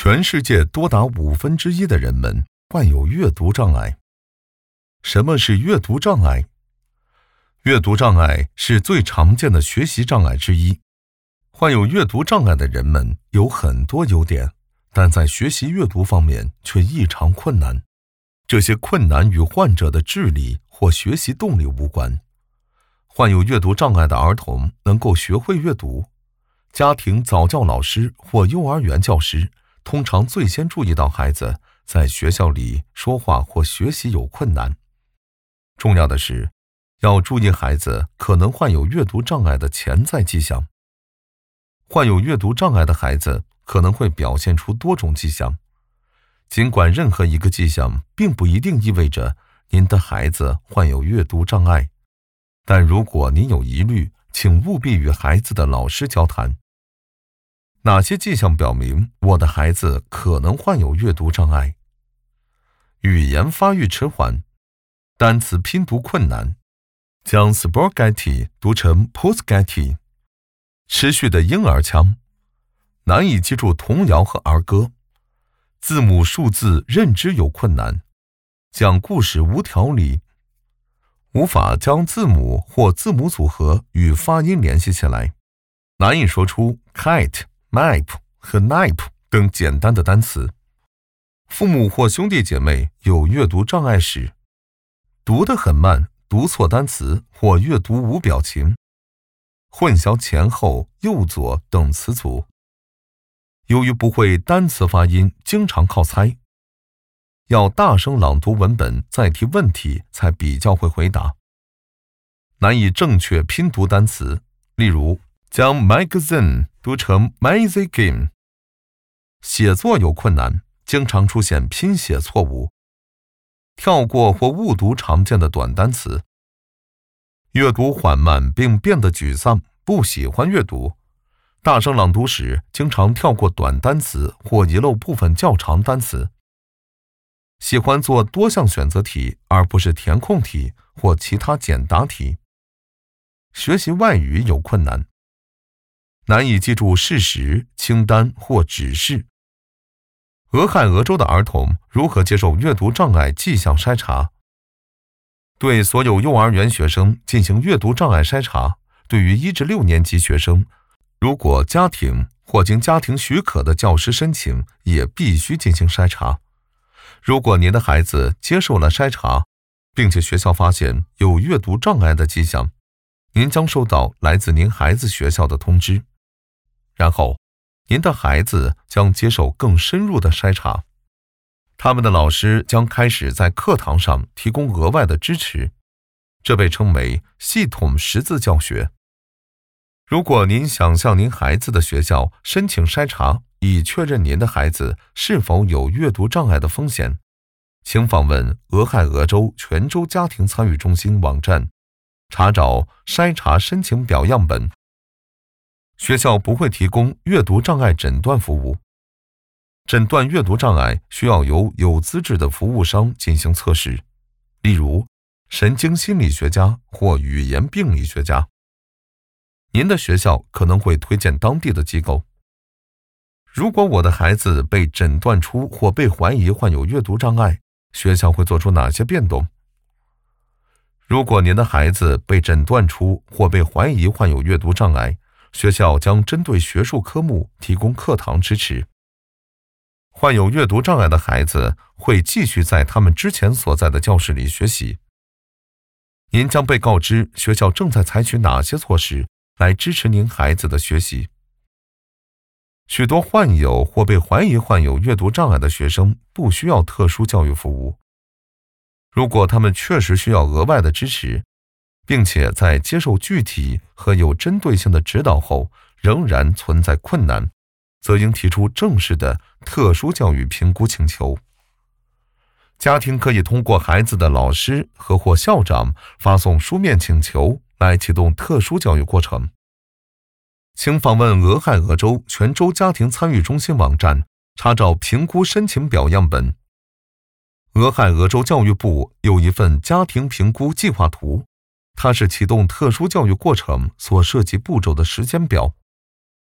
全世界多达1/5的人们患有阅读障碍。什么是阅读障碍？阅读障碍是最常见的学习障碍之一。患有阅读障碍的人们有很多优点，但在学习阅读方面却异常困难。这些困难与患者的智力或学习动力无关。患有阅读障碍的儿童能够学会阅读，家庭早教老师或幼儿园教师通常最先注意到孩子在学校里说话或学习有困难。重要的是，要注意孩子可能患有阅读障碍的潜在迹象。患有阅读障碍的孩子可能会表现出多种迹象，尽管任何一个迹象并不一定意味着您的孩子患有阅读障碍，但如果您有疑虑，请务必与孩子的老师交谈。哪些迹象表明我的孩子可能患有阅读障碍？语言发育迟缓，单词拼读困难，将 spaghetti 读成 spaghetti， 持续的婴儿腔，难以记住童谣和儿歌，字母数字认知有困难，讲故事无条理，无法将字母或字母组合与发音联系起来，难以说出 kite、map 和 knife 等简单的单词。父母或兄弟姐妹有阅读障碍史，读得很慢，读错单词或阅读无表情，混淆前后、右左等词组。由于不会单词发音，经常靠猜，要大声朗读文本再提问题才比较会回答。难以正确拼读单词，例如将 magazine 读成 magazine。写作有困难，经常出现拼写错误，跳过或误读常见的短单词。阅读缓慢并变得沮丧，不喜欢阅读。大声朗读时经常跳过短单词或遗漏部分较长单词。喜欢做多项选择题而不是填空题或其他简答题。学习外语有困难，难以记住事实、清单或指示。俄亥俄州的儿童如何接受阅读障碍迹象筛查？对所有幼儿园学生进行阅读障碍筛查，对于1至6年级学生，如果家庭或经家庭许可的教师申请，也必须进行筛查。如果您的孩子接受了筛查，并且学校发现有阅读障碍的迹象，您将收到来自您孩子学校的通知，然后您的孩子将接受更深入的筛查。他们的老师将开始在课堂上提供额外的支持，这被称为系统识字教学。如果您想向您孩子的学校申请筛查，以确认您的孩子是否有阅读障碍的风险，请访问俄亥俄州全州家庭参与中心网站，查找筛查申请表样本。学校不会提供阅读障碍诊断服务。诊断阅读障碍需要由有资质的服务商进行测试，例如神经心理学家或语言病理学家。您的学校可能会推荐当地的机构。如果我的孩子被诊断出或被怀疑患有阅读障碍，学校会做出哪些变动？如果您的孩子被诊断出或被怀疑患有阅读障碍，学校将针对学术科目提供课堂支持。患有阅读障碍的孩子会继续在他们之前所在的教室里学习。您将被告知学校正在采取哪些措施来支持您孩子的学习。许多患有或被怀疑患有阅读障碍的学生不需要特殊教育服务。如果他们确实需要额外的支持，并且在接受具体和有针对性的指导后仍然存在困难，则应提出正式的特殊教育评估请求。家庭可以通过孩子的老师和或校长发送书面请求来启动特殊教育过程。请访问俄亥俄州全州家庭参与中心网站，查找评估申请表样本。俄亥俄州教育部有一份家庭评估计划图，它是启动特殊教育过程所涉及步骤的时间表。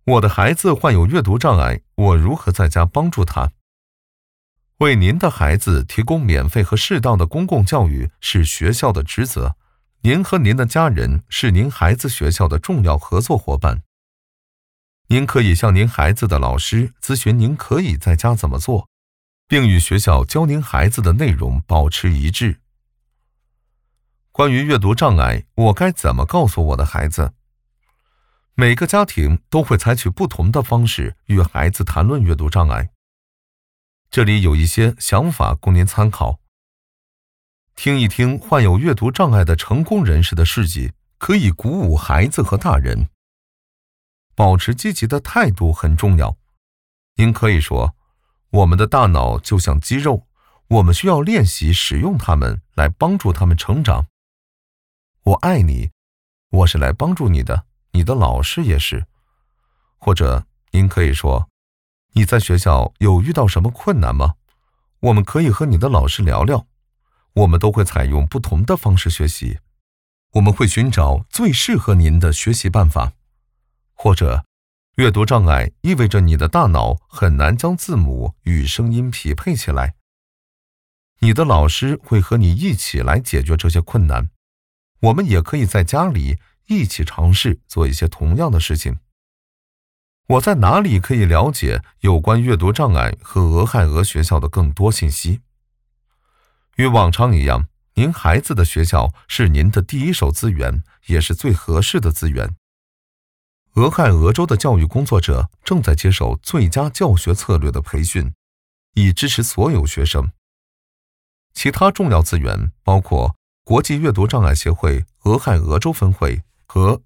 我的孩子患有阅读障碍，我如何在家帮助他？为您的孩子提供免费和适当的公共教育是学校的职责，您和您的家人是您孩子学校的重要合作伙伴。您可以向您孩子的老师咨询您可以在家怎么做，并与学校教您孩子的内容保持一致。关于阅读障碍，我该怎么告诉我的孩子？每个家庭都会采取不同的方式与孩子谈论阅读障碍。这里有一些想法供您参考。听一听患有阅读障碍的成功人士的事迹，可以鼓舞孩子和大人。保持积极的态度很重要。您可以说，我们的大脑就像肌肉，我们需要练习使用它们来帮助他们成长。我爱你，我是来帮助你的，你的老师也是。或者您可以说，你在学校有遇到什么困难吗？我们可以和你的老师聊聊。我们都会采用不同的方式学习，我们会寻找最适合您的学习办法。或者，阅读障碍意味着你的大脑很难将字母与声音匹配起来。你的老师会和你一起来解决这些困难。我们也可以在家里一起尝试做一些同样的事情。我在哪里可以了解有关阅读障碍和俄亥俄学校的更多信息？与往常一样，您孩子的学校是您的第一手资源，也是最合适的资源。俄亥俄州的教育工作者正在接受最佳教学策略的培训，以支持所有学生。其他重要资源包括国际阅读障碍协会俄亥俄州分会和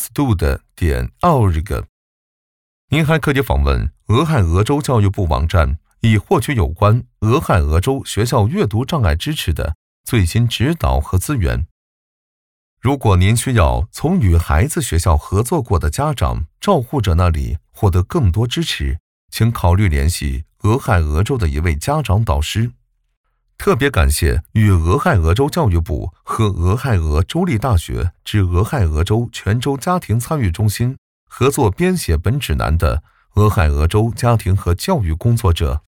understood.org。 您还可以访问俄亥俄州教育部网站，以获取有关俄亥俄州学校阅读障碍支持的最新指导和资源。如果您需要从与孩子学校合作过的家长、照护者那里获得更多支持，请考虑联系俄亥俄州的一位家长导师。特别感谢与俄亥俄州教育部和俄亥俄州立大学至俄亥俄州全州家庭参与中心合作编写本指南的俄亥俄州家庭和教育工作者。